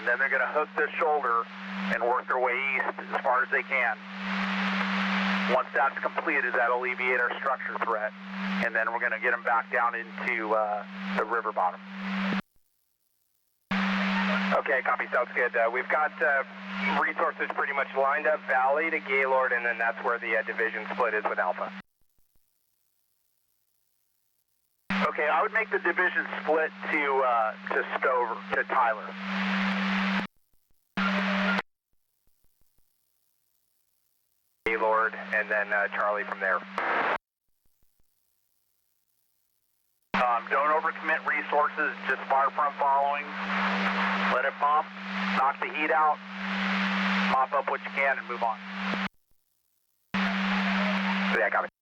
then they're going to hook this shoulder and work their way east as far as they can. Once that's completed, that'll alleviate our structure threat, and then we're going to get them back down into the river bottom. Okay, copy, sounds good. We've got resources pretty much lined up, Valley to Gaylord, and then that's where the division split is with Alpha. Okay, I would make the division split to Stover, to Tyler. Gaylord, and then Charlie from there. Don't overcommit resources, just fire front following. Let it pump, knock the heat out, mop up what you can, and move on. Yeah, copy.